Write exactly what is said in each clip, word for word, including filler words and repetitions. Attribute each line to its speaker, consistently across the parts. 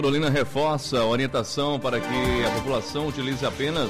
Speaker 1: Carolina reforça a orientação para que a população utilize apenas...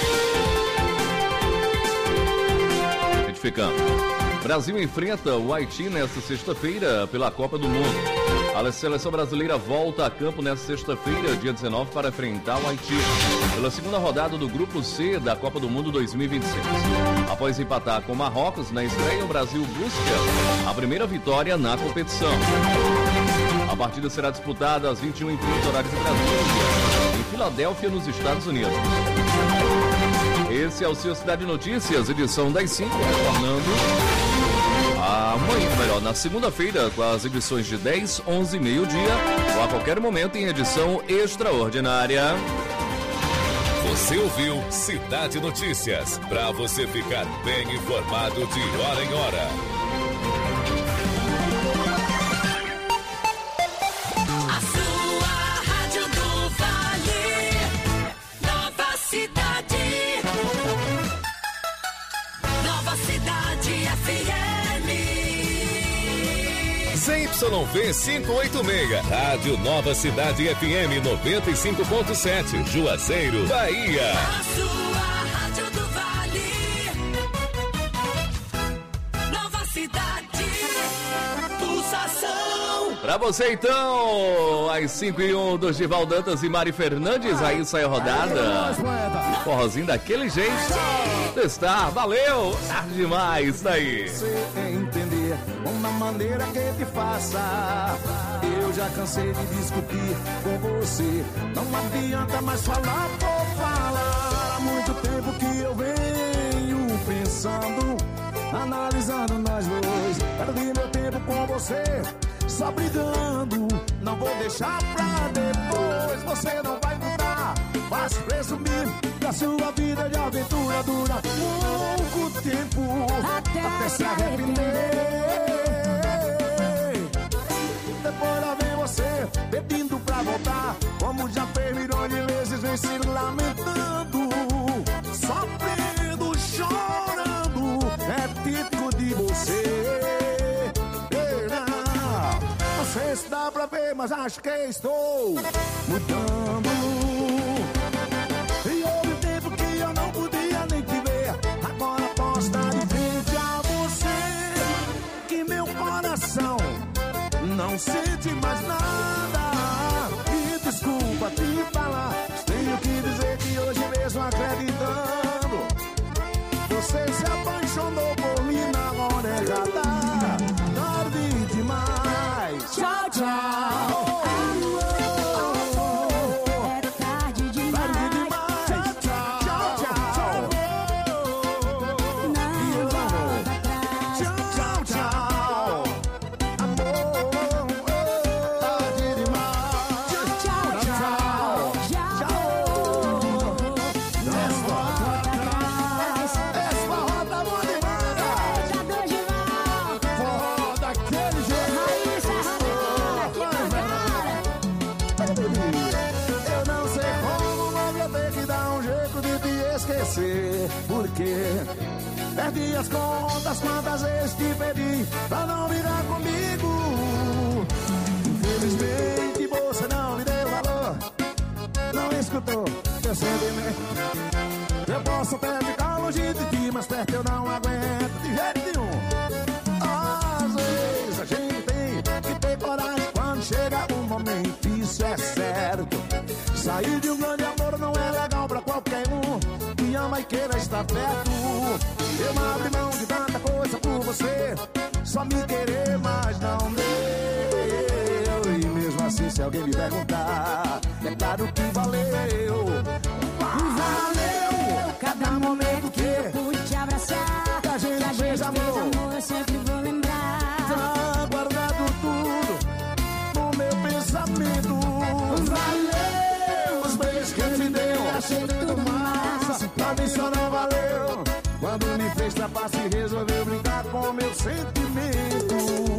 Speaker 1: Retificando. Brasil enfrenta o Haiti nesta sexta-feira pela Copa do Mundo. A seleção brasileira volta a campo nesta sexta-feira, dia dezenove, para enfrentar o Haiti pela segunda rodada do Grupo C da Copa do Mundo dois mil e vinte e seis. Após empatar com Marrocos na estreia, o Brasil busca a primeira vitória na competição. A partida será disputada às vinte e uma e trinta horários de Brasília, em Filadélfia, nos Estados Unidos. Esse é o seu Cidade Notícias, edição das cinco, retornando amanhã, melhor, na segunda-feira, com as edições de dez, onze e meio-dia, ou a qualquer momento em edição extraordinária.
Speaker 2: Você ouviu Cidade Notícias, para você ficar bem informado de hora em hora.
Speaker 3: A sua Rádio do Vale, Nova Cidade, Nova Cidade F M.
Speaker 2: Z Y V quinhentos e oitenta e seis, Rádio Nova Cidade F M noventa e cinco ponto sete, Juazeiro, Bahia.
Speaker 3: A sua Rádio do Vale, Nova Cidade, pulsação.
Speaker 1: Pra você então, às cinco e um, do Gival Dantas e Mari Fernandes, aí sai a rodada. Forrozinho daquele jeito. Testar, valeu, tarde demais, daí.
Speaker 4: Você entender uma maneira que te faça. Eu já cansei de discutir com você. Não adianta mais falar por falar. Há muito tempo que eu venho pensando, analisando nós dois. Perdi meu tempo com você, só brigando. Não vou deixar pra depois. Você não vai mudar, faz presumir da sua vida de aventura dura pouco tempo, até, até se arrepender. Depois lá vem você pedindo pra voltar, como já fez milhões de vezes, vem se lamentando, sofrendo, chorando. É típico de você. Não sei se dá pra ver, mas acho que estou mudando. E houve tempo que eu não podia nem te ver. Agora posso estar de frente a você, que meu coração não sente mais nada. E desculpa te falar, tenho que dizer que hoje mesmo acreditando, você se apaixonou por mim na hora errada. Tarde demais. Tchau, tchau. Porque perdi as contas quantas vezes te pedi pra não virar comigo. Infelizmente você não me deu valor, não escutou meu sentimento. Eu posso até ficar longe de ti, mas perto eu não aguento de jeito nenhum. Às vezes a gente tem que ter coragem quando chega um momento, isso é certo. Sair de um grande amor não é legal pra qualquer um que ama e queira estar perto. Eu abri mão de tanta coisa por você, só me querer, mas não deu. E mesmo assim, se alguém me perguntar, é claro que valeu. Valeu cada momento que eu
Speaker 5: pude te abraçar,
Speaker 4: que a gente, que a gente fez amor.
Speaker 5: amor, eu sempre vou lembrar.
Speaker 4: Tá guardado tudo no meu pensamento. Valeu os beijos que eu te dei, achei tudo massa. Pra mim só não valeu quando me fez trapaça e resolveu brincar com meu sentimento.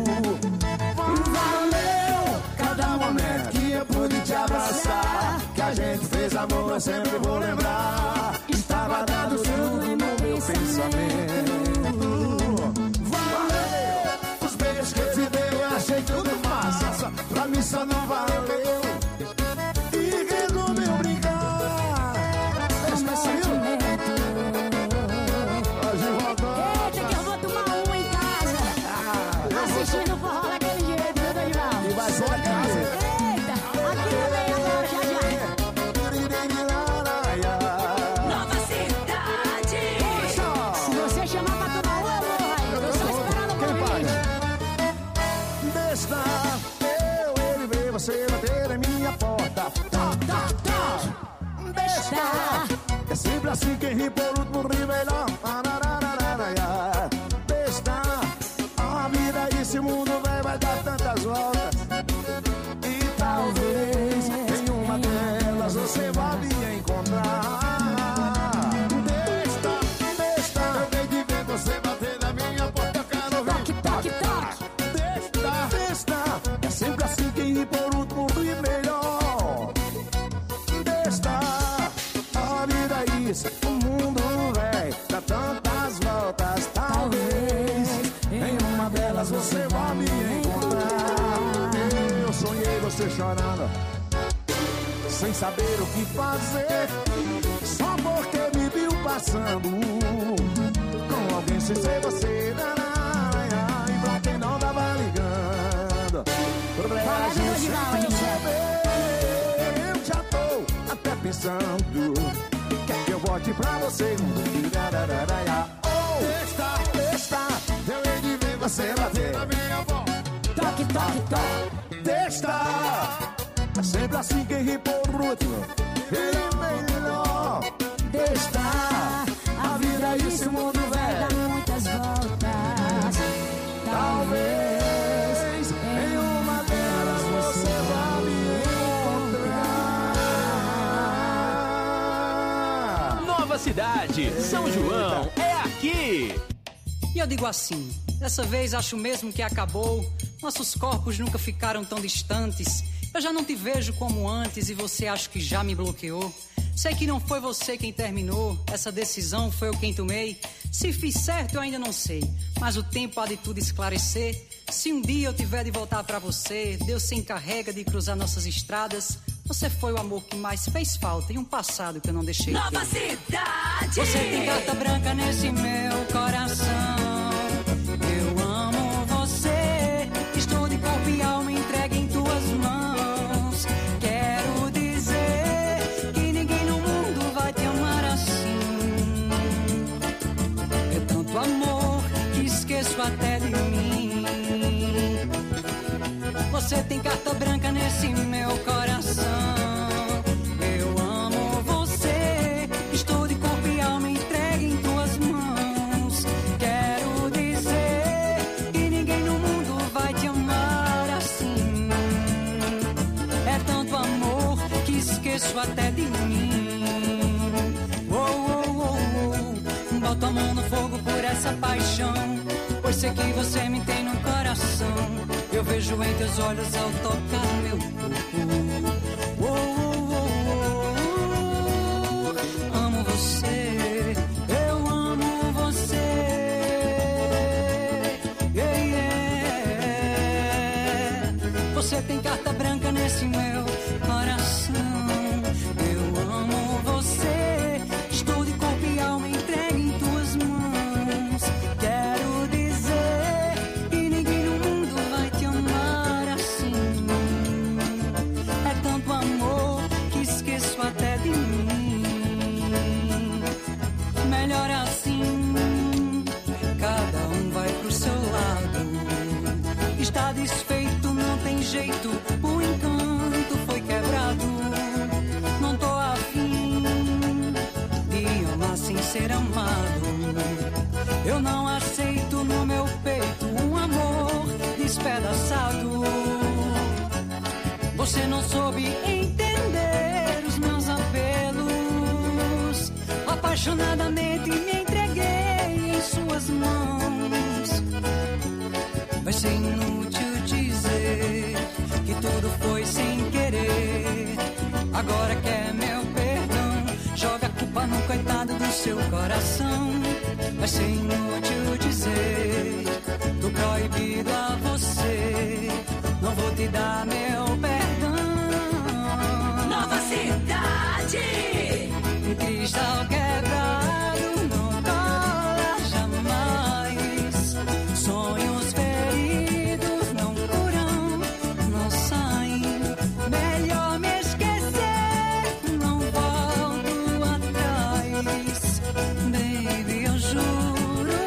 Speaker 4: Valeu cada momento que eu pude te abraçar, que a gente fez amor, eu sempre vou lembrar. Estava dado tudo no meu pensamento. Valeu os beijos que eu te dei, eu achei tudo massa. Pra mim só não valeu você chorando, sem saber o que fazer, só porque me viu passando com alguém sem ser você. E pra quem não tava ligando, pra gente saber, eu já tô até pensando, quer que eu volte pra você? Oh, está, está, eu hei de ver você bater. Toque, toque, toque. Testa. É sempre assim quem ri por último, ele é melhor. Testa. A vida é isso, o mundo
Speaker 5: vai dar
Speaker 4: velho.
Speaker 5: muitas voltas.
Speaker 4: Talvez em uma delas você vá me encontrar.
Speaker 6: Nova Cidade, São João, é aqui!
Speaker 7: E eu digo assim, dessa vez acho mesmo que acabou. Nossos corpos nunca ficaram tão distantes. Eu já não te vejo como antes e você acha que já me bloqueou. Sei que não foi você quem terminou, essa decisão foi eu quem tomei. Se fiz certo eu ainda não sei, mas o tempo há de tudo esclarecer. Se um dia eu tiver de voltar pra você, Deus se encarrega de cruzar nossas estradas. Você foi o amor que mais fez falta e um passado que eu não deixei de
Speaker 3: Nova
Speaker 7: ter.
Speaker 3: Cidade.
Speaker 7: Você tem carta branca nesse meu coração. Eu amo você, estou de corpo e alma entregue em tuas mãos. Quero dizer que ninguém no mundo vai te amar assim. É tanto amor que esqueço até de mim. Você tem carta branca nesse meu coração. Eu amo você, estou de corpo e alma entregue em tuas mãos. Quero dizer que ninguém no mundo vai te amar assim. É tanto amor que esqueço até de mim. Oh, oh, oh, oh. Boto a mão no fogo por essa paixão, pois sei que você me tem no coração. Eu vejo em teus olhos ao tocar meu corpo. Oh, oh, oh, oh. Amo você, eu amo você. Yeah, yeah. Você tem carta branca nesse meu coração. Eu amo você, estou de corpo e alma entregue em tuas mãos. Quero dizer que ninguém no mundo vai te amar assim. É tanto amor que esqueço até de mim. Melhor assim, cada um vai pro seu lado. Está desfeito, não tem jeito, o encanto foi quebrado. Não tô afim de amar sem ser amado. Eu não aceito no meu peito um amor despedaçado. Você não soube entender os meus apelos. Apaixonadamente me entreguei em suas mãos. Vai ser inútil dizer que tudo foi sem querer. Agora quer meu perdão, joga a culpa no coitado do seu coração. Vai ser inútil dizer, tô proibido a você. Não vou te dar meu perdão.
Speaker 3: Nova Cidade.
Speaker 7: Cristal quebrado não cola jamais. Sonhos feridos não curam, não saem. Melhor me esquecer, não volto atrás. Baby, eu juro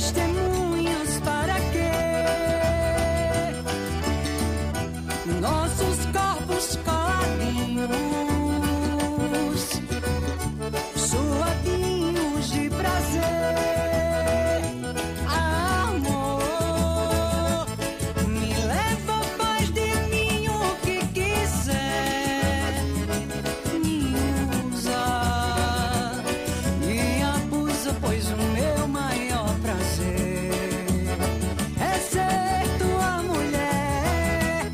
Speaker 7: testemunhas para quê? Nossos corpos coladinhos, suadinhos de prazer. Amor, me leva, faz de mim o que quiser. Me usa, me abusa, pois o meu maior prazer é ser tua mulher.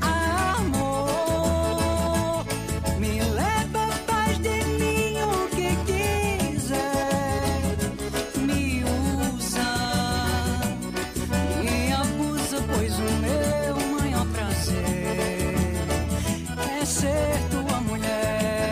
Speaker 7: Amor, me leva, faz de mim o que quiser. Me usa, me abusa, pois o meu maior prazer é ser tua mulher.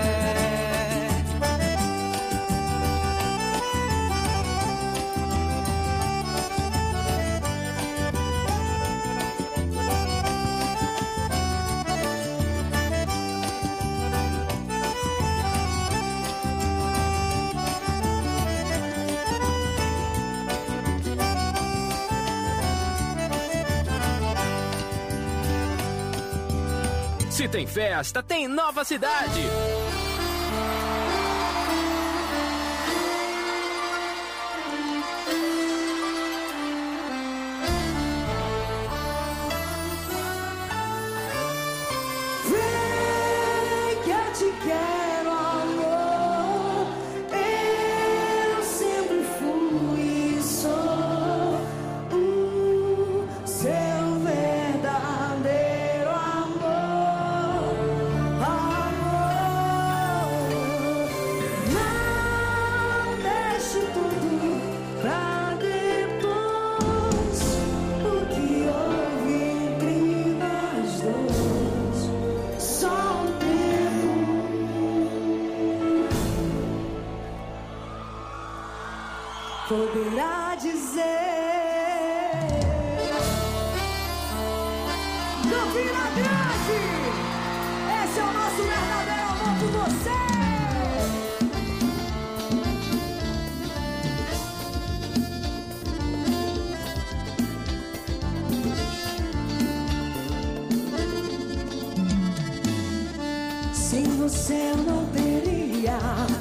Speaker 6: Se tem festa, tem Nova Cidade.
Speaker 7: Vem que eu te quero, amor. Eu sempre fui e sou o seu verdadeiro amor. Amor, não deixe tudo pra depois. O que houve entre nós dois, só o tempo poderá dizer. Campina Grande, esse é o nosso verdadeiro amor por você. Sem você eu não teria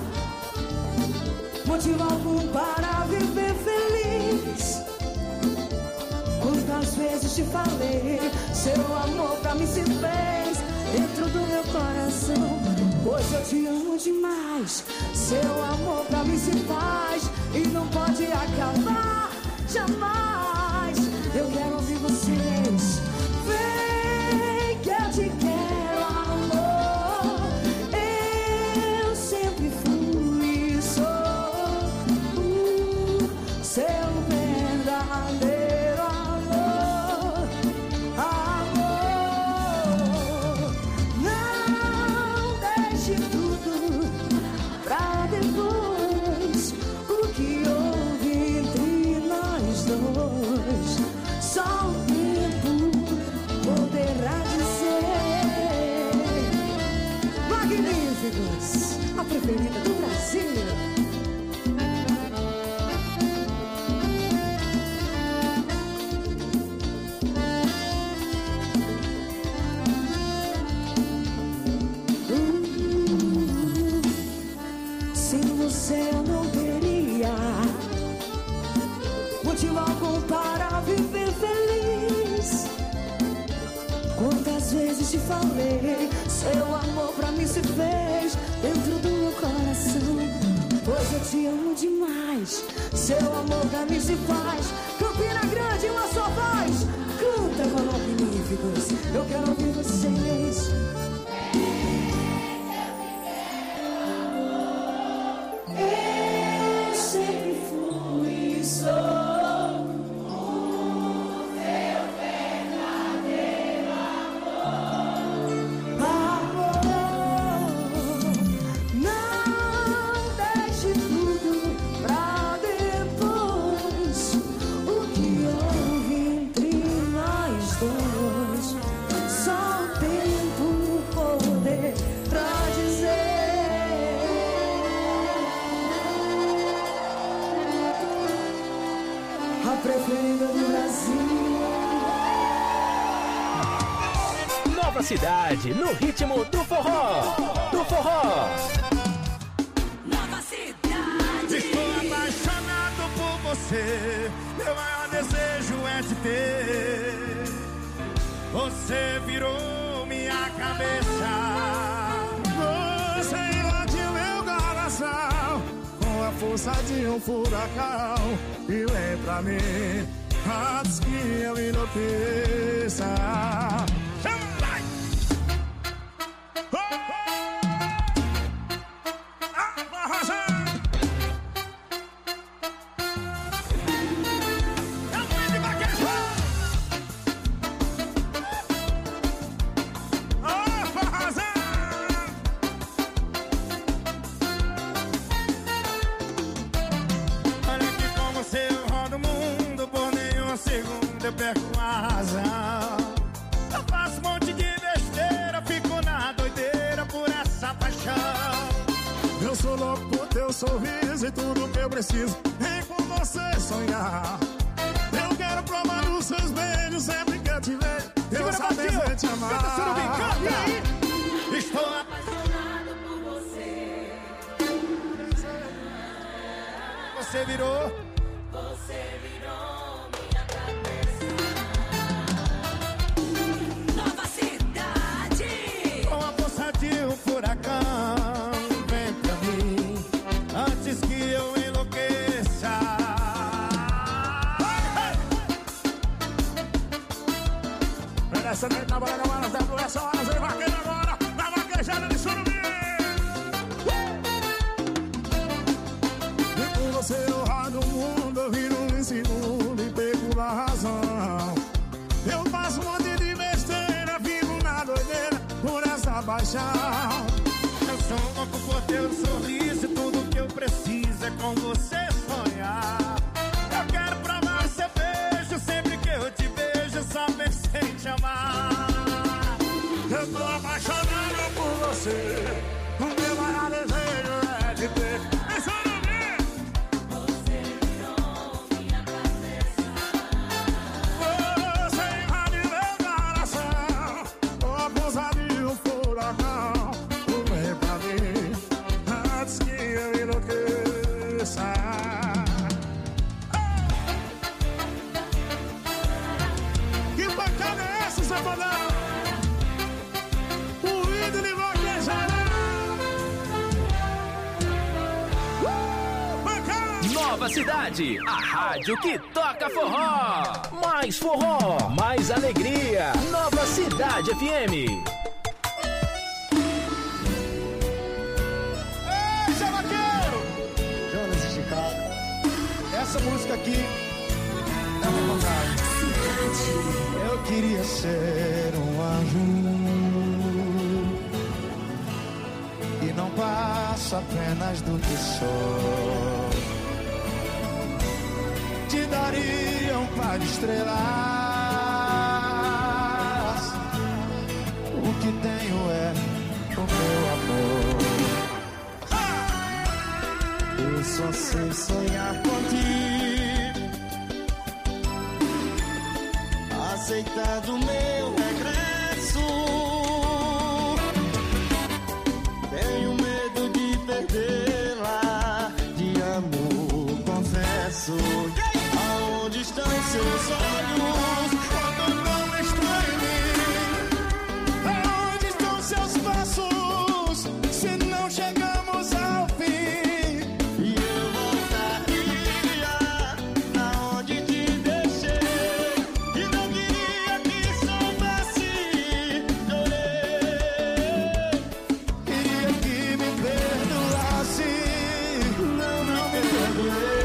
Speaker 7: motivo algum para viver feliz. Quantas vezes te falei, seu amor pra mim se fez dentro do meu coração. Hoje eu te amo demais, seu amor pra mim se faz e não pode acabar jamais. Eu quero ouvir vocês. Vem que eu te quero, amor. Eu sempre fui e sou o seu verdadeiro amor. Amor, não deixe tudo pra depois. O que houve entre nós dois, só o tempo poderá dizer. Magníficos, a preferida do Brasil. Sem você eu não teria motivo algum para viver feliz. Quantas vezes te falei, seu amor pra mim se fez dentro do meu coração. Hoje eu te amo demais, seu amor pra mim se faz. Campina Grande, uma só voz, canta com magníficos. Eu quero ouvir vocês. Eu sempre fui e sou o teu verdadeiro amor. Amor, não deixe tudo pra depois. O que houve entre nós dois, só o tempo
Speaker 4: preferida do Brasil.
Speaker 6: Nova Cidade, no ritmo do forró. Do forró.
Speaker 3: Nova Cidade.
Speaker 4: Estou apaixonado por você. Meu maior desejo é te ter. Você virou minha cabeça. Você invadiu meu coração com a força de um furacão. E vem pra mim antes que eu enlouqueça. Eu perco a razão. Eu faço um monte de besteira, fico na doideira por essa paixão. Eu sou louco por teu sorriso e tudo que eu preciso é com você sonhar. Eu quero provar os seus beijos sempre que eu te vejo. Eu só desejo te amar. Canta, surubim, canta! Estou apaixonado por você. Você virou.
Speaker 3: Você virou minha cabeça. Nova Cidade.
Speaker 4: Com a força de um furacão, vem pra mim antes que eu enlouqueça. Essa noite na bola, agora, dentro dessa hora, você vaqueja agora, na vaquejada de surubim. E por você eu rodo o mundo, eu viro um segundo e pego a razão. Eu faço um monte de besteira, vivo na doideira por essa paixão. Eu sou louco por teu sorriso e tudo que eu preciso é com você sonhar. Eu quero provar seu beijo, sempre que eu te vejo só penso em te amar. Eu tô apaixonado por você, o meu maior desejo é te ter. Que bacana é essa, Safadão? O ídolo de vaquejada.
Speaker 6: Nova Cidade, a rádio que toca forró. Mais forró, mais alegria. Nova Cidade F M.
Speaker 4: Ei, Zé Vaqueiro! Jonas de Chicago. Essa música aqui é uma vontade. Eu queria ser um anjo e não passo apenas do que sou. Te daria um par de estrelas. O que tenho é o meu amor. Eu só sei sonhar contigo, aceitando meu regresso. Tenho medo de perdê-la, de amor, confesso. Aonde estão seus olhos quando não estão em mim? Aonde estão seus passos se não chegamos ao fim? E eu voltaria na onde te deixei e não queria que soubesse. Chorei, queria que me perdoasse. Não, não me perdoei.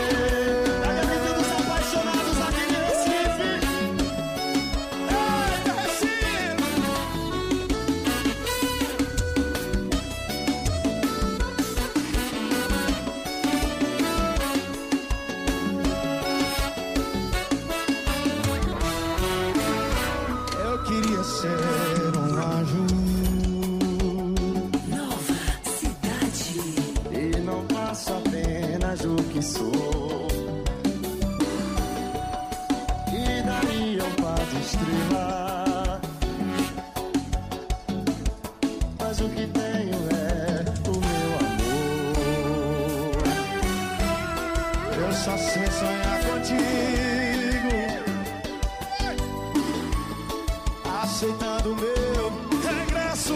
Speaker 4: Ser um anjo.
Speaker 3: Nova Cidade.
Speaker 4: E não faço apenas o que sou. só sei sonhar contigo, aceitando meu regresso.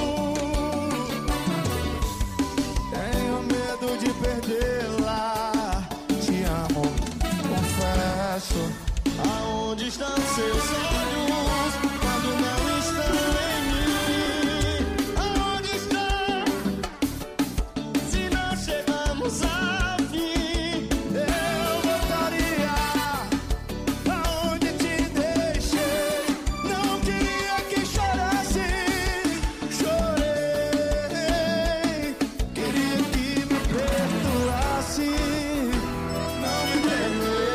Speaker 4: Tenho medo de perdê-la. Te amo, confesso. Aonde estão seus olhos quando não estão em mim? Aonde estão? Se não chegamos ao fim, eu voltaria aonde te deixei. Não queria que chorasse, chorei. Queria que me perdoasse, não me perdoei.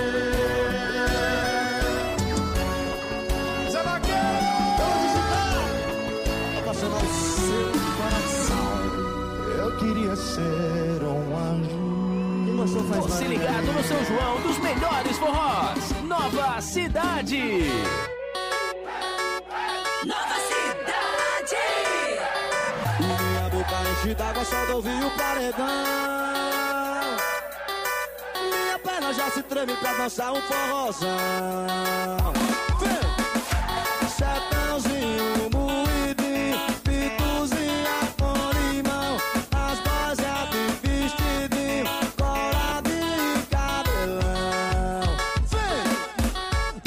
Speaker 4: Zé Vaqueiro, onde está? Apaixonar o seu coração. Eu queria ser um anjo. Quem gostou faz
Speaker 6: Você
Speaker 4: barulho
Speaker 6: ligado
Speaker 4: aí.
Speaker 6: no São João dos melhores forrós. Nova Cidade.
Speaker 3: Nova Cidade.
Speaker 4: Minha boca enche d'água só de ouvir o paredão. Minha perna já se treme pra dançar um forrozão. Vem! Sertãozinho, moidinho, pituzinha com limão. As boias de vestidinho, coladinho e cabelão. Vem!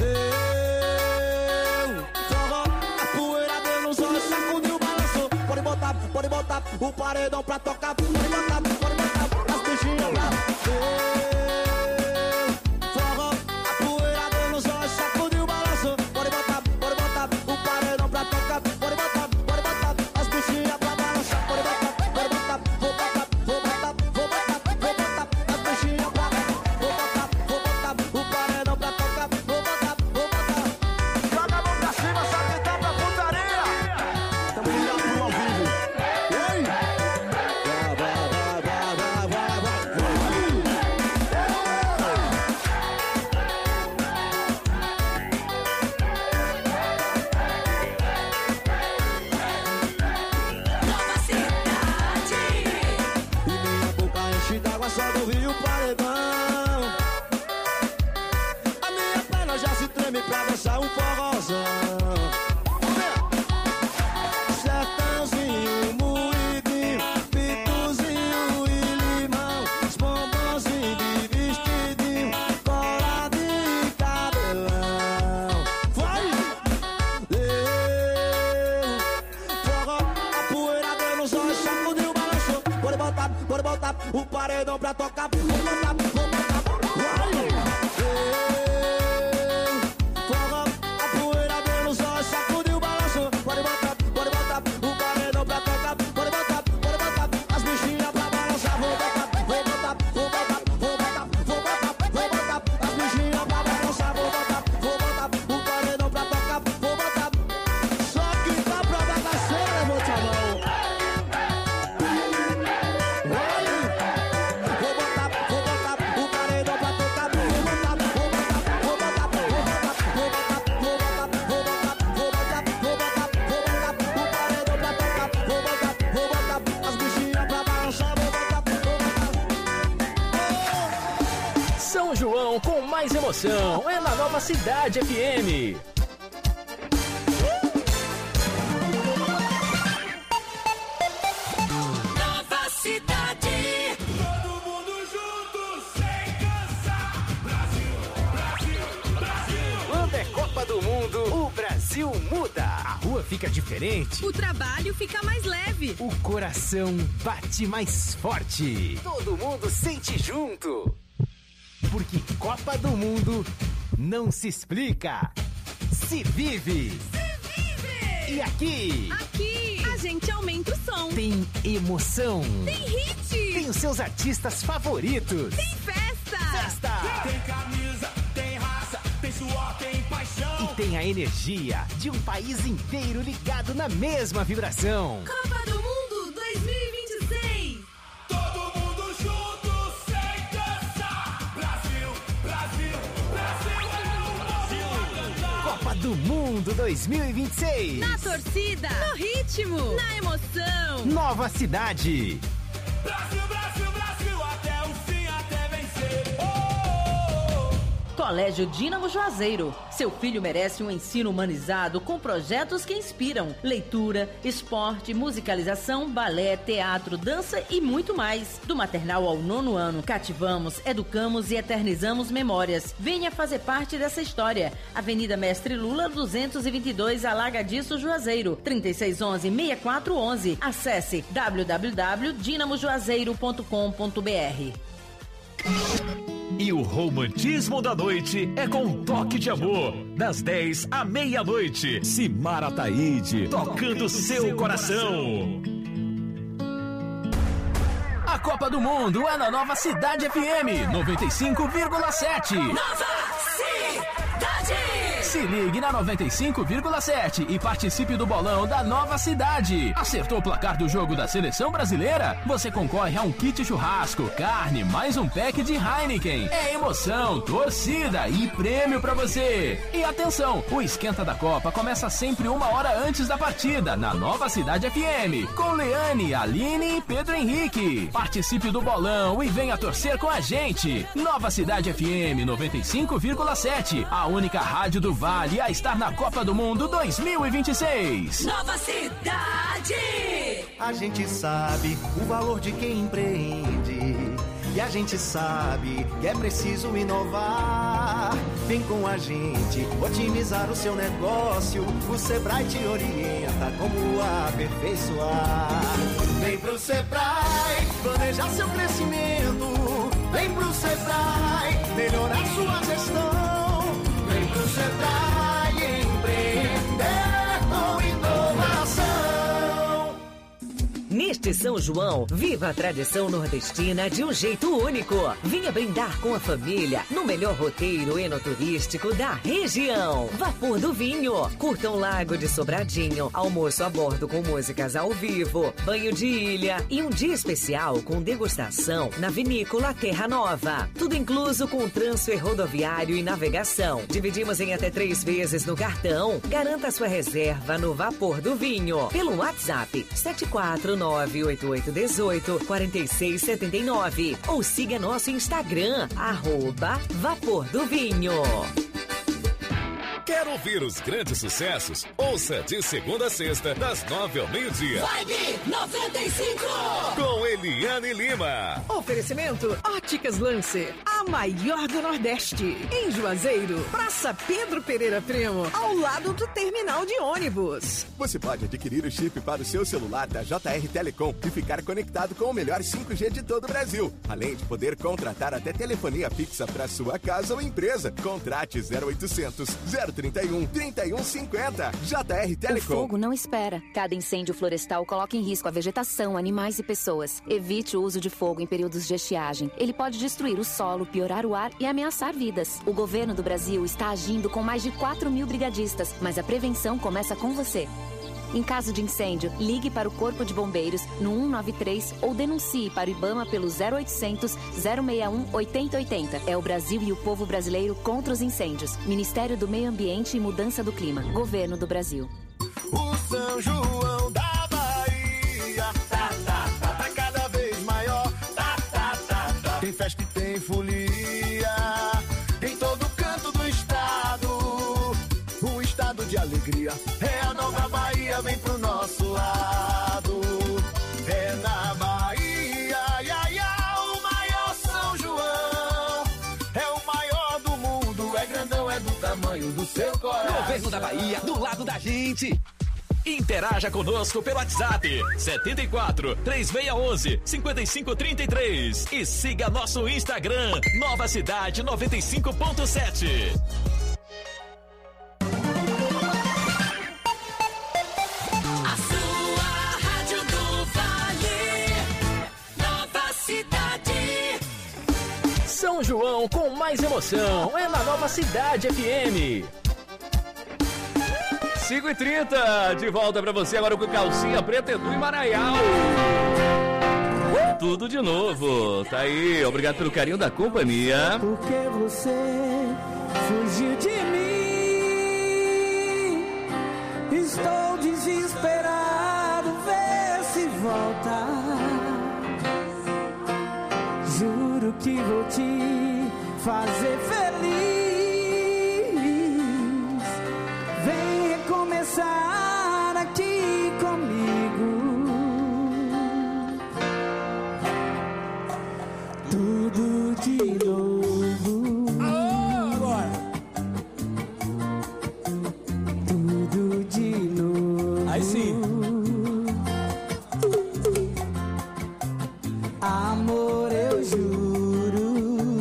Speaker 4: Deu forró, a poeira deu nos olhos, sacudiu, balançou. Pode botar, pode botar o paredão pra tocar. Pode botar, pode botar as bichinhas pra ver. Forró, a poeira deu nos olhos, sacudiu, balançou. Pode botar, pode botar o paredão pra tocar. Pode botar, pode botar as bichinhas pra balançar. Pode botar, pode botar, vou botar, vou botar, vou botar, vou botar as bichinhas pra balançar. Vou botar, vou botar o paredão pra tocar. Vou botar, vou botar. Joga a mão pra cima, só quem tá pra putaria. Tamo ligado pro ao vivo. Oi! Vai, vai, vai, vai, vai, vai,
Speaker 3: Nova Cidade.
Speaker 4: E minha boca enche d'água só de ouvir o paredão. A minha perna já se treme pra dançar um forrozão. Sertãozinho, moidinho, pituzinho e limão. Os bombonzinhos de vestidinho, coladinho e cabelão. Vai! Eu, forró, a poeira deu nos olhos, sacudiu, balançou. Pode botar, pode botar o paredão pra tocar. Pode botar, pode botar. Vai! Eu, forró, a poeira deu nos olhos, sacudiu, balançou. Pode botar, pode botar o paredão pra tocar. Pode botar, pode botar as bichinhas pra balançar. Vou botar, vou botar, vou botar, vou botar, vou botar, vou botar as bichinhas pra balançar. Vou botar, vou botar o paredão pra tocar. Vou botar. Só que tá pra bagaceira, levante a mão. Vai! Vou botar, vou botar o paredão pra tocar. Vou botar, vou botar, vou botar, vou botar, vou botar, vou botar, vou botar, vou botar, vou botar, vou botar o paredão pra tocar. Vou botar, vou botar as bichinhas pra balançar. Vou botar, vou botar.
Speaker 6: São João com mais emoção. É na Nova Cidade F M.
Speaker 3: Nova Cidade.
Speaker 8: Todo mundo junto, sem cansar. Brasil, Brasil, Brasil.
Speaker 6: Quando é Copa do Mundo, o Brasil muda. A rua fica diferente.
Speaker 9: O trabalho fica mais leve.
Speaker 6: O coração bate mais forte. Todo mundo sente junto. Porque Copa do Mundo não se explica, se vive.
Speaker 9: Vive!
Speaker 6: E aqui
Speaker 9: Aqui a gente aumenta o som.
Speaker 6: tem emoção.
Speaker 9: Tem hit.
Speaker 6: Tem os seus artistas favoritos.
Speaker 9: Tem festa.
Speaker 6: Festa!
Speaker 8: Tem camisa, tem raça, tem suor, tem paixão.
Speaker 6: E tem a energia de um país inteiro ligado na mesma vibração.
Speaker 9: Copa do Mundo dois mil e vinte e seis.
Speaker 8: Todo mundo junto, sem cansar. Brasil, Brasil, Brasil é o Brasil a cantar.
Speaker 6: Copa do Mundo dois mil e vinte e seis.
Speaker 9: Na torcida. No ritmo. Na emoção.
Speaker 6: Nova Cidade.
Speaker 8: Brasil, Brasil, Brasil, até o fim, até vencer.
Speaker 10: Colégio Dínamo Juazeiro. Seu filho merece um ensino humanizado com projetos que inspiram. Leitura, esporte, musicalização, balé, teatro, dança e muito mais. Do maternal ao nono ano, cativamos, educamos e eternizamos memórias. Venha fazer parte dessa história. Avenida Mestre Lula, duzentos e vinte e dois, Alagadiço, Juazeiro. trinta e seis onze, sessenta e quatro onze. Acesse w w w ponto dinamo juazeiro ponto com ponto b r.
Speaker 11: E o romantismo da noite é com um toque de amor. Das dez à meia-noite. Simara Ataíde, tocando seu coração. A Copa do Mundo é na Nova Cidade F M noventa e cinco vírgula sete.
Speaker 3: Nova Cidade!
Speaker 11: Se ligue na noventa e cinco vírgula sete e participe do bolão da Nova Cidade. Acertou o placar do jogo da seleção brasileira? Você concorre a um kit churrasco, carne, mais um pack de Heineken. É emoção, torcida e prêmio pra você. E atenção, o Esquenta da Copa começa sempre uma hora antes da partida, na Nova Cidade F M, com Leane, Aline e Pedro Henrique. Participe do bolão e venha torcer com a gente. Nova Cidade F M noventa e cinco vírgula sete, a única rádio do Vale a estar na Copa do Mundo dois mil e vinte e seis.
Speaker 3: Nova Cidade!
Speaker 4: A gente sabe o valor de quem empreende. E a gente sabe que é preciso inovar. Vem com a gente otimizar o seu negócio. O Sebrae te orienta como aperfeiçoar. Vem pro Sebrae planejar seu crescimento. Vem pro Sebrae melhorar sua gestão. Vem pro Sebrae empreender com inovação.
Speaker 12: Neste São João, viva a tradição nordestina de um jeito único. Venha brindar com a família no melhor roteiro enoturístico da região. Vapor do Vinho. Curta um lago de Sobradinho, almoço a bordo com músicas ao vivo, banho de ilha e um dia especial com degustação na vinícola Terra Nova. Tudo incluso com transfer rodoviário e navegação. Dividimos em até três vezes no cartão. Garanta sua reserva no Vapor do Vinho pelo WhatsApp sete quatro nove oito oito um oito quatro seis sete nove ou siga nosso Instagram, arroba Vapor do Vinho.
Speaker 2: Quer ouvir os grandes sucessos? Ouça de segunda a sexta, das nove ao meio-dia.
Speaker 3: Vibe noventa e cinco!
Speaker 2: Com Eliane Lima.
Speaker 9: Oferecimento Óticas Lancer, a maior do Nordeste. Em Juazeiro, Praça Pedro Pereira Primo, ao lado do terminal de ônibus.
Speaker 13: Você pode adquirir o chip para o seu celular da J R Telecom e ficar conectado com o melhor cinco G de todo o Brasil. Além de poder contratar até telefonia fixa para sua casa ou empresa. Contrate zero oitocentos, zero trinta e um, trinta e um cinquenta. J R Telecom.
Speaker 14: O fogo não espera. Cada incêndio florestal coloca em risco a vegetação, animais e pessoas. Evite o uso de fogo em períodos de estiagem. Ele pode destruir o solo, piorar o ar e ameaçar vidas. O governo do Brasil está agindo com mais de quatro mil brigadistas, mas a prevenção começa com você. Em caso de incêndio, ligue para o Corpo de Bombeiros no um nove três ou denuncie para o IBAMA pelo zero oitocentos, zero seis um, oito zero oito zero. É o Brasil e o povo brasileiro contra os incêndios. Ministério do Meio Ambiente e Mudança do Clima. Governo do Brasil.
Speaker 4: O São João da Bahia tá, tá, tá, tá cada vez maior. Tá, tá, tá, tá. Tem festa e tem folia em todo canto do estado. Um estado de alegria. É a nova Bahia, vem pro nosso lado. É na Bahia, ia, ia, o maior São João. É o maior do mundo, é grandão, é do tamanho do seu coração.
Speaker 11: Governo da Bahia, do lado da gente. Interaja conosco pelo WhatsApp sete quatro, três seis um um, cinco cinco três três e siga nosso Instagram, Nova Cidade noventa e cinco ponto sete.
Speaker 3: A sua rádio do Vale, Nova Cidade.
Speaker 11: São João com mais emoção é na Nova Cidade F M.
Speaker 1: cinco e trinta, de volta pra você agora com Calcinha Preta, Edu e Maraial. Tudo de novo, tá aí, obrigado pelo carinho da companhia.
Speaker 4: Porque você fugiu de mim, estou desesperado, vê se volta. Juro que vou te fazer feliz.
Speaker 15: começar aqui comigo. Tudo de novo. Agora. Tudo de novo. Aí sim. Amor, eu juro.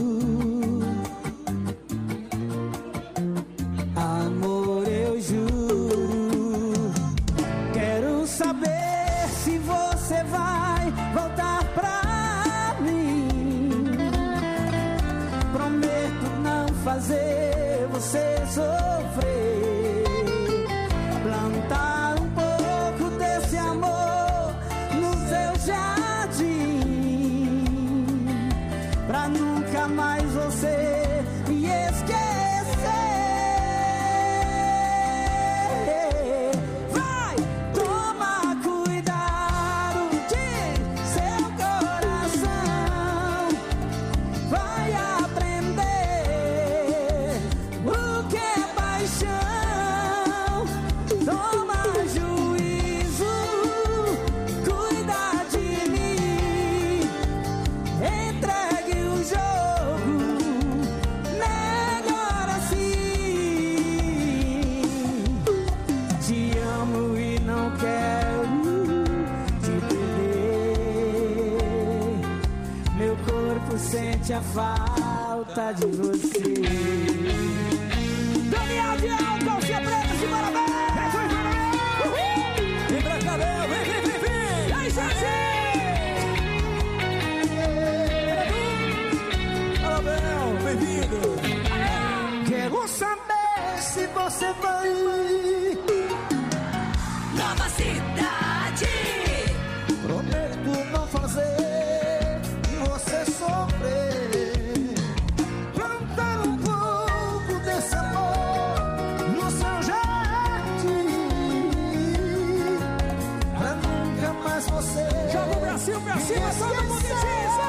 Speaker 15: Amor, eu juro. Quero saber se você vai voltar pra mim. Prometo não fazer você sofrer. Plantar um pouco desse amor no seu jardim, pra nunca mais você me esquecer. Vai, toma cuidado de seu coração. Vai aprender o que é paixão. Toma juízo, cuida de mim. Entregue o jogo, agora sim. Te amo e não quero te perder. Meu corpo sente a falta de você. Daniel de Alto, se preta, se parabéns! Vem pra cá, Bel, vem, vem, vem, vem! E aí, gente! Fala, Bel, bem-vindo! Quero saber se você vai.
Speaker 3: Nova Cidade.
Speaker 15: Prometo não fazer você sofrer. Plantar um pouco desse amor no seu jardim, pra nunca mais você. Joga o Brasil pra cima, todo mundo diz.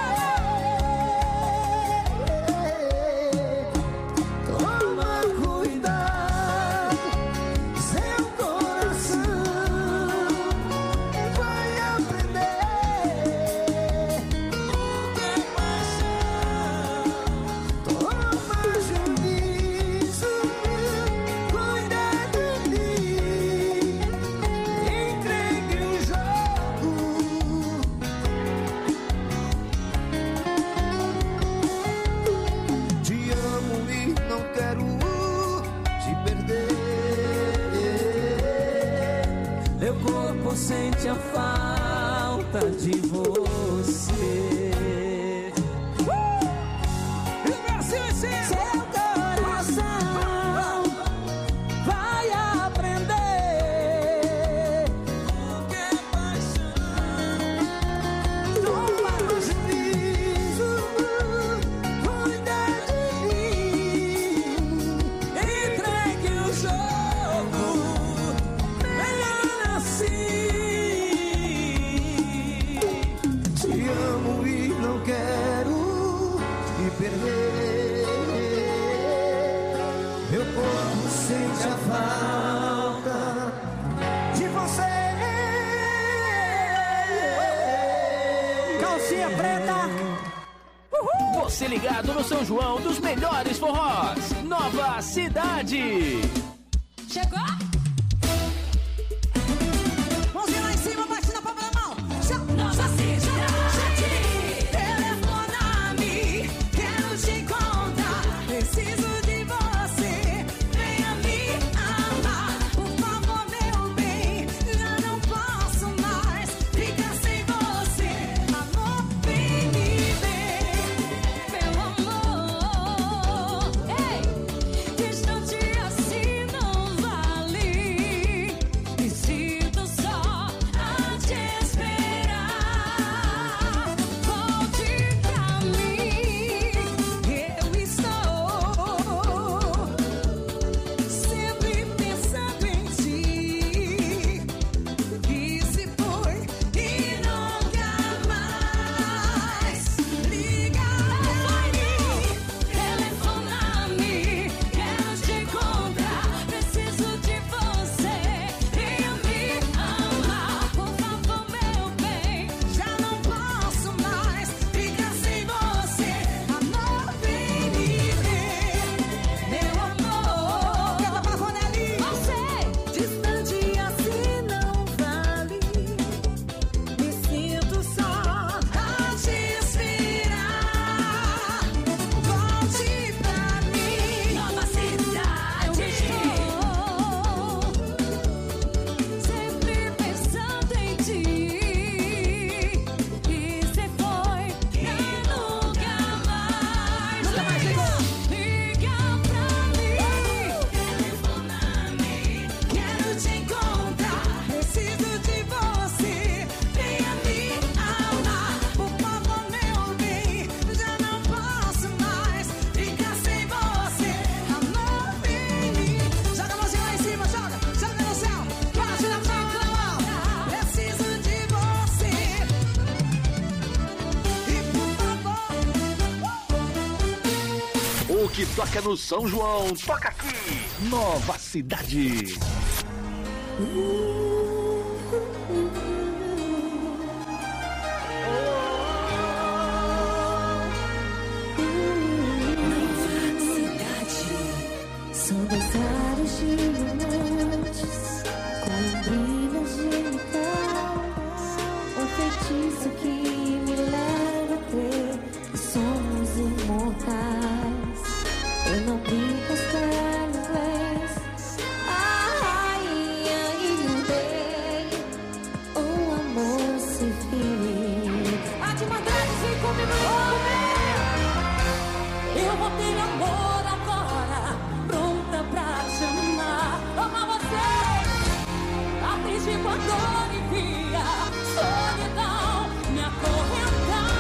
Speaker 15: Toma cuidado, seu coração vai aprender o que é paixão. Toma juízo, cuida de mim. Entregue o jogo. Te amo e não quero te perder. Meu corpo sente a falta de você. Seu coração vai aprender o que é paixão. Toma juízo, cuida de mim. Entregue o jogo, melhor assim. Te amo e não quero te perder. Meu corpo sente a falta de você. Calcinha preta.
Speaker 11: Você ligado no São João dos melhores forrós. Nova Cidade.
Speaker 3: Chegou? Mãozinha lá em cima, bate na palma da mão. Nova Cidade. Telefona-me, quero te encontrar. Preciso de você, venha me amar. Por favor, meu bem, já não posso mais ficar sem você. Amor, vem me ver, meu amor. Ei, distante assim não vale.
Speaker 16: O que toca no São João, toca aqui. Nova Cidade.
Speaker 3: São dançados de diamantes, colombinas genitais, um feitiço que me leva a crer que somos imortais. Eu não brinco com inglês, ai, ai, meu bem, o amor se fez. A de Madrid se comemorou, eu vou ter amor agora, pronta pra te amar, amar você, aprendi com a dor e via solidão me acorrentar.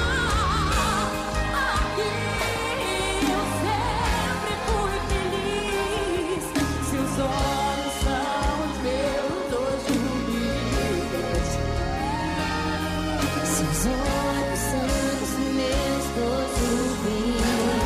Speaker 3: Aqui eu sempre fui feliz, seus olhos são os meus dois rubis, seus olhos são os meus dois rubis.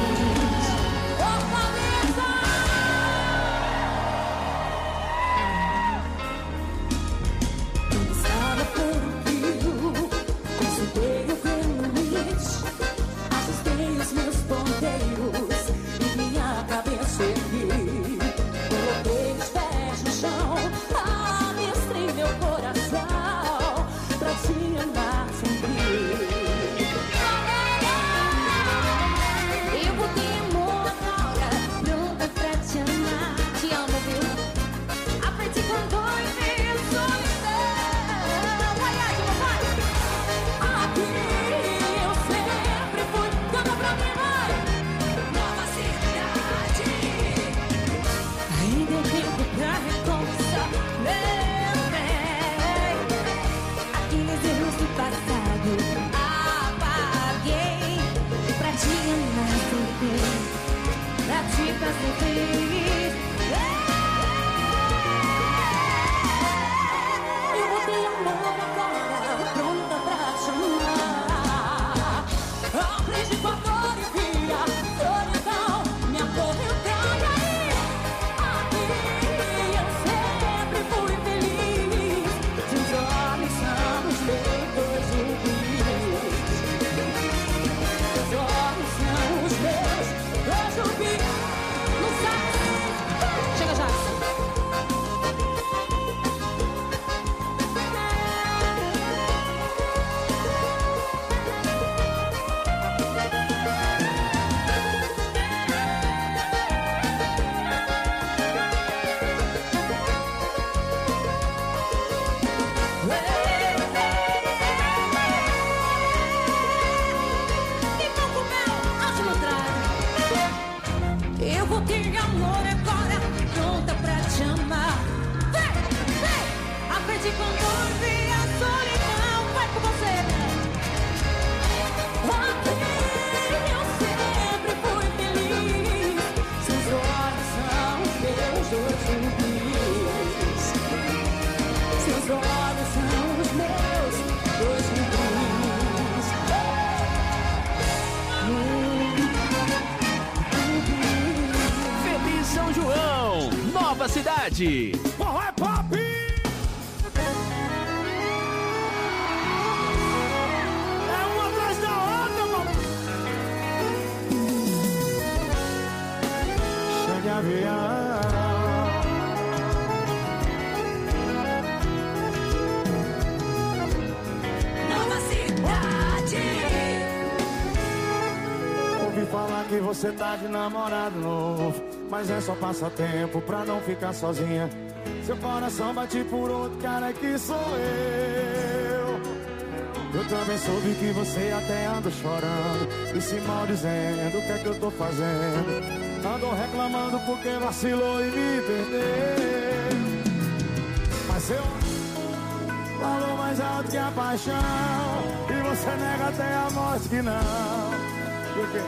Speaker 11: Cidade.
Speaker 4: Forró é pop! É uma atrás da outra, mano. Chega a
Speaker 3: Nova Cidade.
Speaker 4: Ouvi falar que você tá de namorado novo, mas é só passatempo pra não ficar sozinha. Seu coração bate por outro cara que sou eu. Eu também soube que você até anda chorando e se maldizendo. O que é que eu tô fazendo? Andou reclamando porque vacilou e me perdeu. Mas seu falou mais alto que a paixão, e você nega até a morte que não. Por quê?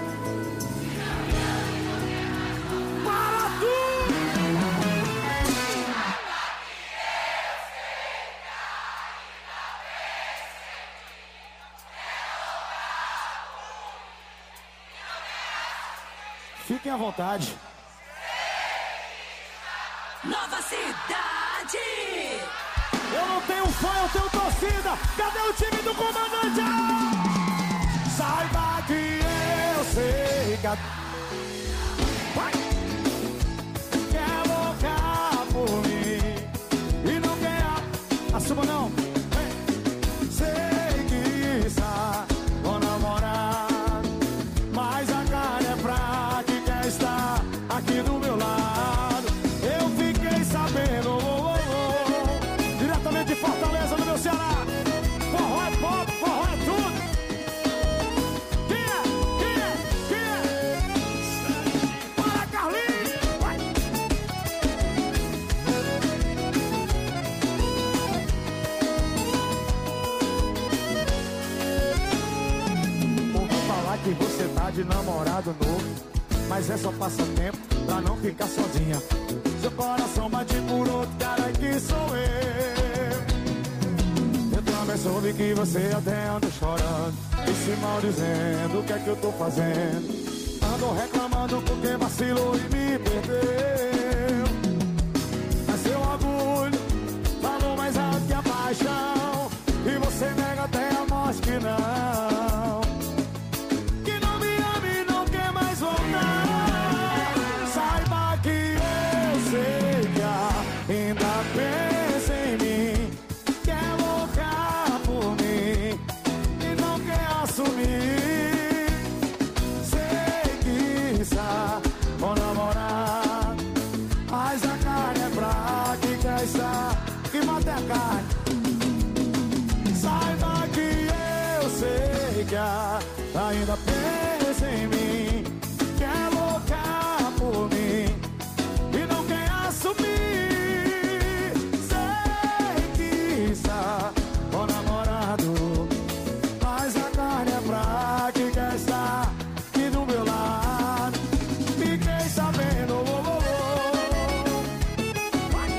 Speaker 4: Fiquem à vontade.
Speaker 3: Nova Cidade.
Speaker 4: Eu não tenho fã, eu tenho torcida. Cadê o time do comandante? Saiba que eu sei que a... Vai! Quer loucar por mim e não quer... Assuma não. Vem. Sei que está com namorado, mas a cara é pra quem quer estar aqui do meu lado. Eu fiquei sabendo, oh, oh, oh, diretamente de Fortaleza, no meu Ceará. Forró é pop, forró é tudo. Quem é? Quem é? Quem é? Para, Carlinhos! Vai! Ouvi falar que você tá de namorado novo, mas é só passatempo pra não ficar sozinha. Seu coração bate por outro cara que sou eu. Eu também soube que você até anda chorando e se maldizendo. O que é que eu tô fazendo? Ando reclamando porque vacilou e me perdeu. Mas seu orgulho falou mais alto que a paixão, e você nega até a morte que não. Que não me ama e não quer mais voltar. Saiba que eu sei que ainda pensa em mim, quer loucar por mim e não quer assumir. Sei que está com namorado, mas a carne é pra quem quer estar, que mata a carne. Saiba que eu sei que ainda pensa em mim, quer loucar por mim e não quer assumir. Sei que está com namorado, mas a carne é pra quem quer estar aqui do meu lado. Fiquei sabendo, oh, oh, oh. Vai.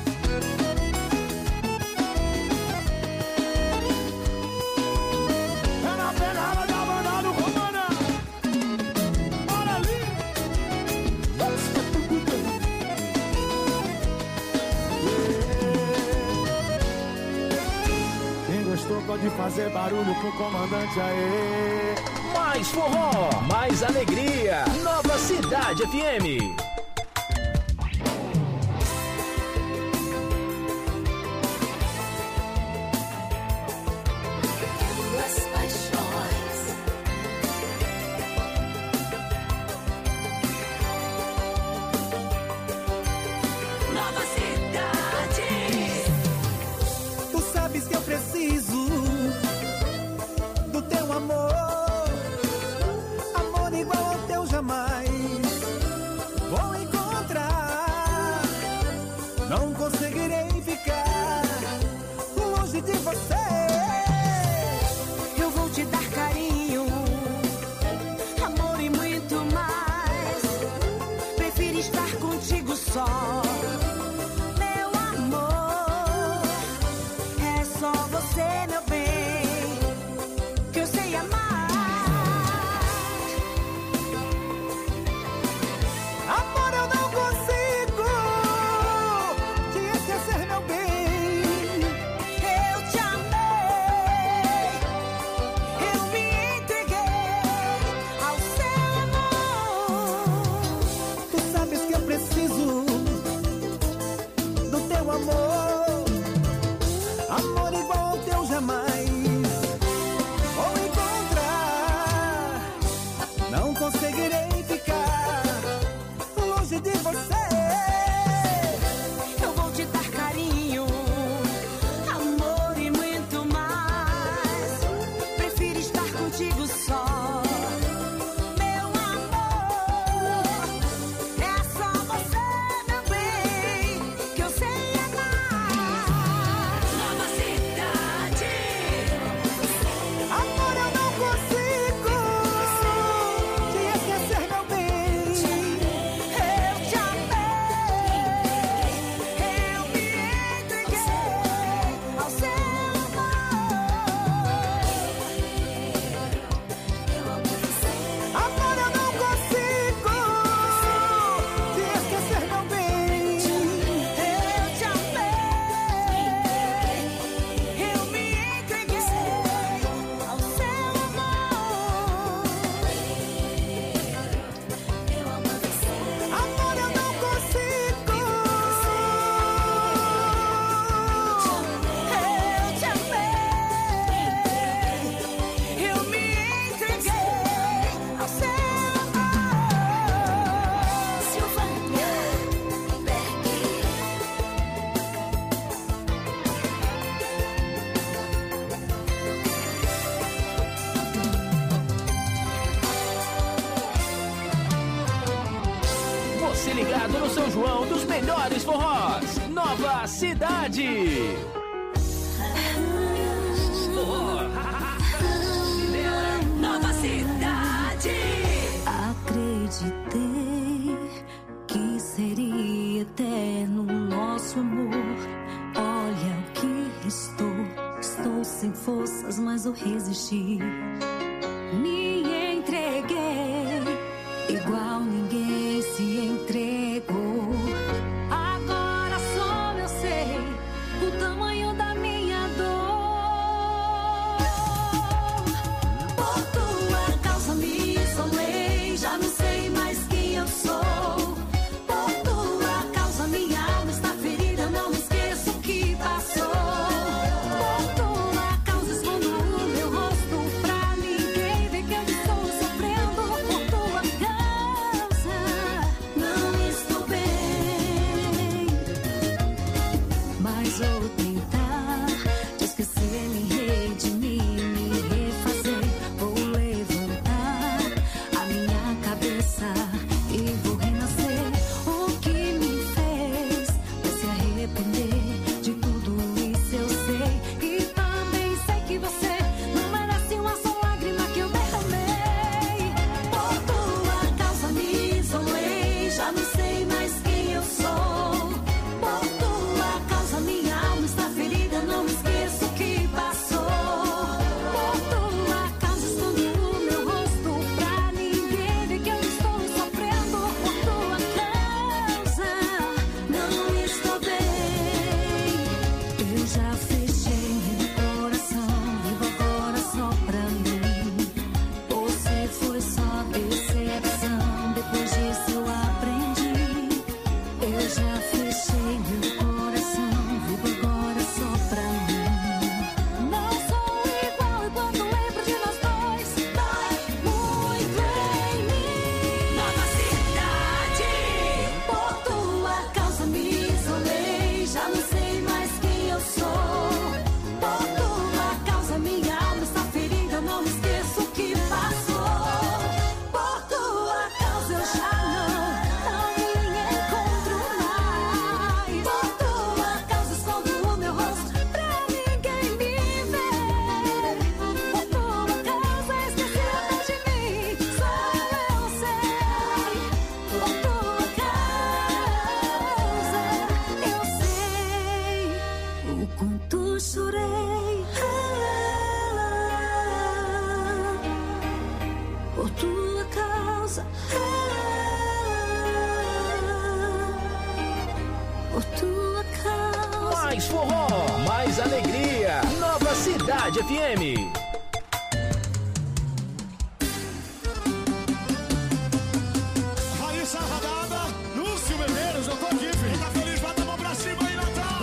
Speaker 4: É na pegada da banda do comandante. Bora ali. Quem gostou pode fazer barulho pro comandante aí.
Speaker 6: Mais forró, mais alegria. Nova Cidade F M.
Speaker 3: Duas paixões. Nova Cidade.
Speaker 15: Tu sabes que eu preciso do teu amor, amor igual ao teu jamais vou encontrar. Não conseguirei ficar longe de você.
Speaker 3: Eu vou te dar carinho, amor e muito mais. Prefiro estar contigo só. Meu amor, é só você, meu bem, que eu sei amar.
Speaker 15: Amor, eu não consigo te esquecer, meu bem.
Speaker 3: Eu te amei, eu me entreguei ao seu amor.
Speaker 15: Tu sabes que eu preciso do teu amor, amor igual ao teu jamais vou encontrar. Não conseguirei ficar longe de você.
Speaker 3: Eu vou te dar carinho, amor e muito mais. Prefiro estar contigo só. Meu amor, é só você, meu bem, que eu sei amar. Nova Cidade.
Speaker 15: Amor, eu não consigo te esquecer, meu bem.
Speaker 3: Eu te amei.
Speaker 11: você ligado no São João dos melhores forrós. Nova Cidade.
Speaker 3: Nova Cidade.
Speaker 17: Acreditei que seria eterno nosso amor. Olha o que restou. Estou sem forças, mas eu resisti. Me entreguei, igual ninguém se entregou. Agora só eu sei o tamanho da minha dor. Por tua causa me isolei, já não sei mais quem eu sou. Por tua causa minha alma está ferida, eu não me esqueço o que passou. Por tua causa escondo o meu rosto pra ninguém ver que eu estou sofrendo. Por tua causa não estou bem, mas vou tentar te esquecer, me redimir, me refazer. Vou levantar a minha cabeça e vou renascer. O que me fez vai se arrepender de tudo isso, eu sei. E também sei que você não merece uma só lágrima que eu derramei. Por tua causa me isolei, já não sei mais quem eu sou. Por tua causa minha alma está ferida, não me esqueço o que passou. Por tua causa escondo o meu rosto pra ninguém ver que eu estou sofrendo. Por tua causa não estou bem. Eu já fechei meu coração, vivo agora só pra mim. Você foi só decepção, depois disso eu aprendi. Eu já fechei meu coração, vivo agora só pra mim. Não sou igual e quando lembro de nós dois, dói muito em mim. Nova Cidade. Por tua causa me isolei, já não sei mais quem eu sou. Por tua causa minha alma está ferida, não me esqueço o que passou. Por tua causa eu já não, não me encontro mais. Por tua causa escondo o meu rosto pra ninguém me ver. Por tua causa esqueci até de mim, só eu sei. Por tua causa eu sei o quanto chorei. Por tua causa, por tua causa.
Speaker 11: Mais forró, mais alegria. Nova Cidade F M.
Speaker 8: Raíssa Radada, Lúcio Medeiros, eu tô aqui, filho. Tá feliz, bota a mão pra cima aí, Natal.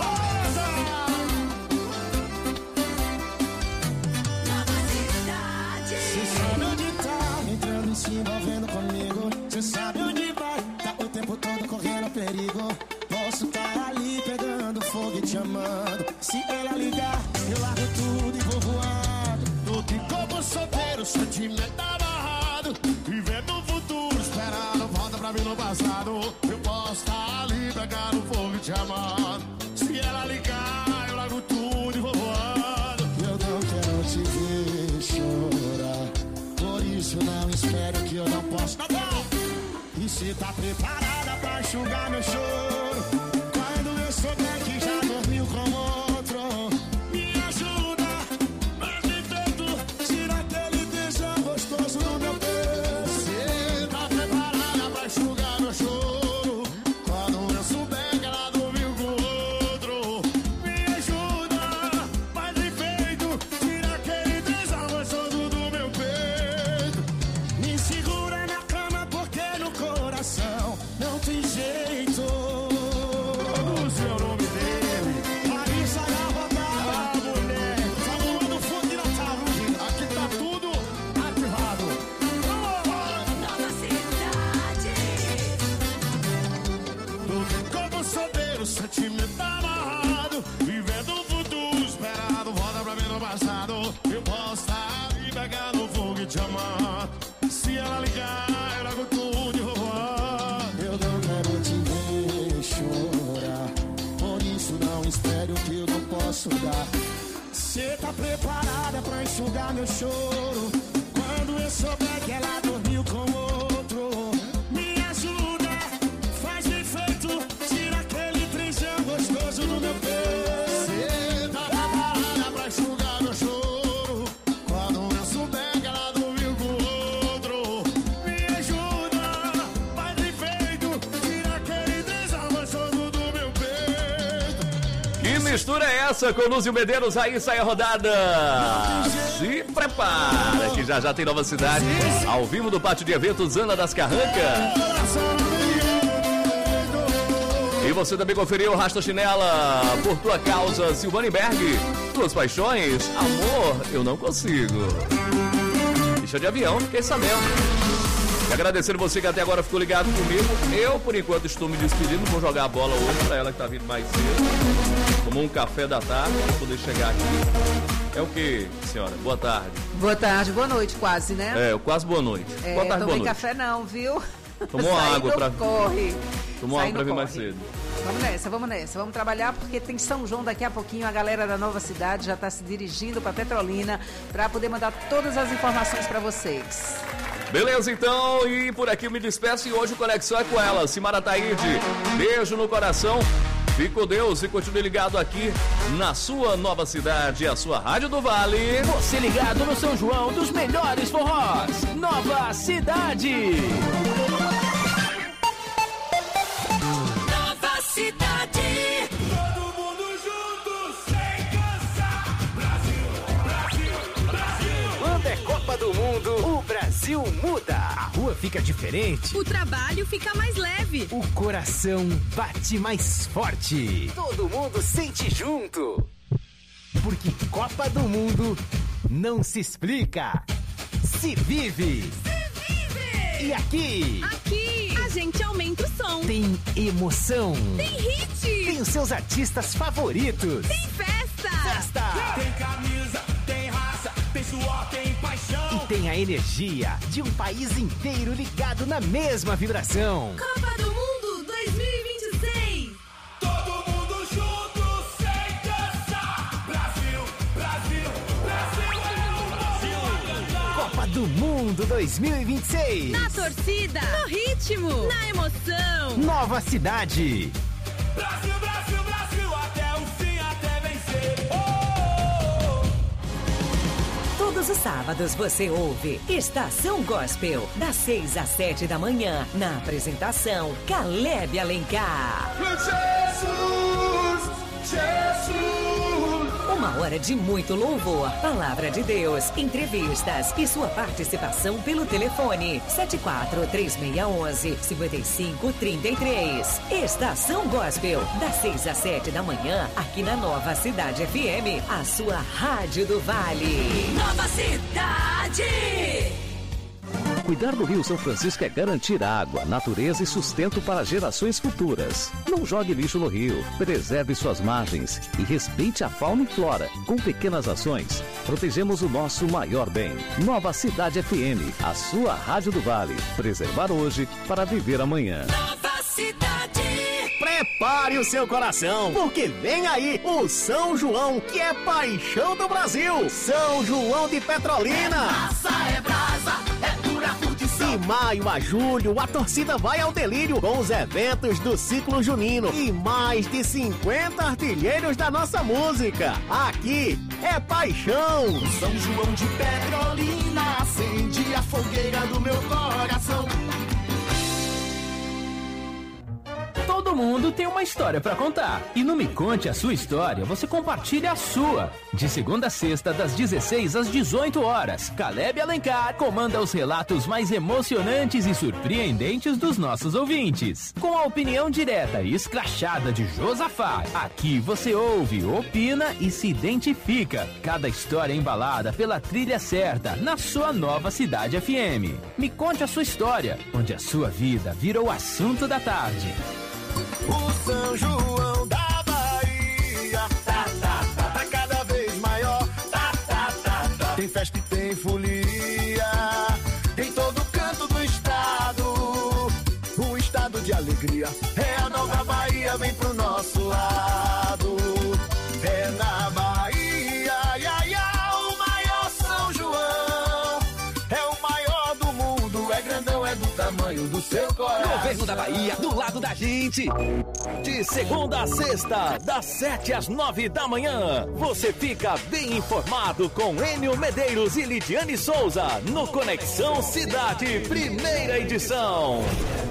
Speaker 4: Cê sabe onde tá, entrando e se envolvendo comigo. Cê sabe onde vai, tá o tempo todo correndo perigo. Posso tá ali pegando fogo e te amando. Se ela ligar, eu largo tudo e vou voando.
Speaker 8: Tô de como solteiro, sentimento amarrado. Vivendo o futuro, esperando volta pra mim no passado. Eu posso tá ali pegando fogo e te amando. Se ela ligar, eu largo tudo e vou voando.
Speaker 4: Eu não quero te ver chorar, por isso não espero que eu não posso. E se tá preparada pra enxugar meu choro, quando eu souber que já dormiu com outro, me ajuda, mas de tanto tira aquele tesão gostoso do meu peito.
Speaker 8: Se tá preparada pra enxugar meu choro, quando eu souber que ela dormiu com outro, me ajuda, mas de feito tira aquele tesão gostoso do meu peito.
Speaker 4: Me segura na cama porque no coração não tem jeito.
Speaker 8: posso dar. Cê tá preparada pra enxugar meu choro? Quando eu souber que ela dormiu com outro, me ajuda, faz bem feito, tira aquele trisão gostoso do meu peito. Cê tá preparada pra enxugar meu choro? Quando eu souber que ela dormiu com outro, me ajuda, faz bem feito, tira aquele trisão gostoso do meu peito.
Speaker 1: Que mistura é essa com Lúcio Medeiros? Aí sai a rodada. Se prepara que já já tem nova cidade. Ao vivo do pátio de eventos Ana das Carrancas. E você também conferiu Rasta Chinela, Por Tua Causa, Silvanenberg. Tuas paixões, amor, eu não consigo. Ficha de avião, fiquei sabendo. E agradecendo você que até agora ficou ligado comigo. Eu, por enquanto, estou me despedindo. Vou jogar a bola hoje pra ela que tá vindo mais cedo. Tomou um café da tarde pra poder chegar aqui. É o que, senhora? Boa tarde.
Speaker 18: Boa tarde, boa noite quase, né?
Speaker 1: É, quase boa noite.
Speaker 18: É,
Speaker 1: boa tarde, boa
Speaker 18: tomei
Speaker 1: noite.
Speaker 18: café não, viu?
Speaker 1: Tomou
Speaker 18: Saí
Speaker 1: água
Speaker 18: no
Speaker 1: pra...
Speaker 18: corre.
Speaker 1: Tomou
Speaker 18: Saí
Speaker 1: água pra
Speaker 18: no
Speaker 1: vir mais
Speaker 18: corre.
Speaker 1: cedo.
Speaker 18: Vamos nessa, vamos nessa. Vamos trabalhar porque tem São João daqui a pouquinho. A galera da Nova Cidade já está se dirigindo para Petrolina para poder mandar todas as informações para vocês.
Speaker 1: Beleza, então, e por aqui eu me despeço e hoje o Conexão é com ela, Simara Taíde. Beijo no coração, fique com Deus e continue ligado aqui na sua Nova Cidade, a sua Rádio do Vale.
Speaker 11: Você ligado no São João dos melhores forrós, Nova Cidade.
Speaker 3: Nova Cidade. Todo mundo junto, sem cansar. Brasil, Brasil, Brasil.
Speaker 6: Quando é Copa do Mundo, o Brasil muda. A rua fica diferente.
Speaker 19: O trabalho fica mais leve.
Speaker 6: O coração bate mais forte. Todo mundo sente junto. Porque Copa do Mundo não se explica, se vive.
Speaker 19: Se vive!
Speaker 6: E aqui?
Speaker 19: Aqui a gente aumenta o som.
Speaker 6: Tem emoção.
Speaker 19: Tem hit.
Speaker 6: Tem os seus artistas favoritos.
Speaker 19: Tem festa.
Speaker 6: Festa.
Speaker 8: Tem camisa, tem raça, tem suor, tem paixão.
Speaker 6: E tem a energia de um país inteiro ligado na mesma vibração.
Speaker 19: Copa do Mundo dois mil e vinte e seis.
Speaker 8: Todo mundo junto, sem cansar. Brasil, Brasil, Brasil é o Brasil a cantar.
Speaker 6: Copa do Mundo dois mil e vinte e seis.
Speaker 19: Na torcida, no ritmo, na emoção.
Speaker 6: Nova Cidade.
Speaker 8: Brasil, Brasil, Brasil, até o fim, até vencer. Oh!
Speaker 12: Todos os sábados você ouve Estação Gospel, das seis às sete da manhã, na apresentação Caleb Alencar.
Speaker 8: Jesus, Jesus.
Speaker 12: Uma hora de muito louvor, palavra de Deus, entrevistas e sua participação pelo telefone sete quatro três seis um um cinco cinco três três. Estação Gospel, das seis às sete da manhã, aqui na Nova Cidade F M, a sua Rádio do Vale.
Speaker 3: Nova Cidade.
Speaker 20: Cuidar do Rio São Francisco é garantir água, natureza e sustento para gerações futuras. Não jogue lixo no rio, preserve suas margens e respeite a fauna e flora. Com pequenas ações, protegemos o nosso maior bem. Nova Cidade F M, a sua Rádio do Vale. Preservar hoje para viver amanhã.
Speaker 3: Nova Cidade.
Speaker 6: Prepare o seu coração, porque vem aí o São João, que é paixão do Brasil. São João de Petrolina.
Speaker 3: Massa é brasa, é pura curtição.
Speaker 6: De maio a julho, a torcida vai ao delírio com os eventos do ciclo junino e mais de cinquenta artilheiros da nossa música. Aqui é paixão.
Speaker 8: São João de Petrolina acende a fogueira do meu coração.
Speaker 11: Todo mundo tem uma história pra contar. E no Me Conte a Sua História, você compartilha a sua. De segunda a sexta, das dezesseis às dezoito horas, Caleb Alencar comanda os relatos mais emocionantes e surpreendentes dos nossos ouvintes. Com a opinião direta e escrachada de Josafá, aqui você ouve, opina e se identifica. Cada história embalada pela trilha certa, na sua Nova Cidade F M. Me Conte a Sua História, onde a sua vida virou o assunto da tarde.
Speaker 8: O São João da Bahia tá, tá, tá, tá cada vez maior. Tá, tá, tá, tá. Tem festa e tem folia em todo canto do estado. Um estado de alegria. É a nova Bahia, vem pro nosso lado. É na
Speaker 16: no seu coração.
Speaker 6: Governo da Bahia, do lado da gente. De segunda a sexta, das sete às nove da manhã, você fica bem informado com Enio Medeiros e Lidiane Souza no Conexão Cidade, primeira edição.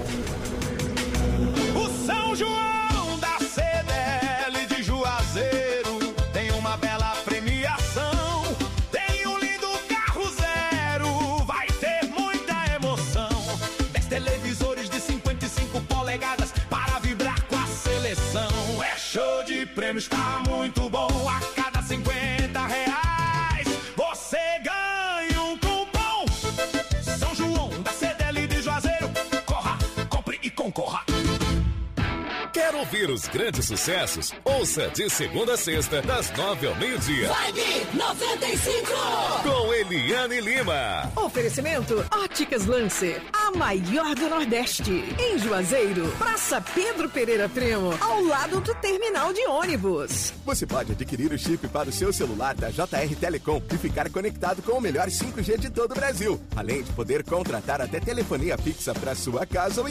Speaker 8: O São João da C D L de Juazeiro tem uma bela premiação. Tem um lindo carro zero, vai ter muita emoção. dez televisores de cinquenta e cinco polegadas para vibrar com a seleção. É show de prêmios, tá muito bom. A cada cinquenta reais você ganha um cupom. São João da C D L de Juazeiro, corra, compre e concorra.
Speaker 2: Quer ouvir os grandes sucessos? Ouça de segunda a sexta, das nove ao meio-dia.
Speaker 3: Vibe noventa e cinco.
Speaker 2: Com Eliane Lima.
Speaker 9: Oferecimento Óticas Lancer, a maior do Nordeste. Em Juazeiro, Praça Pedro Pereira Primo, ao lado do terminal de ônibus.
Speaker 13: Você pode adquirir o chip para o seu celular da J R Telecom e ficar conectado com o melhor cinco G de todo o Brasil. Além de poder contratar até telefonia fixa para sua casa ou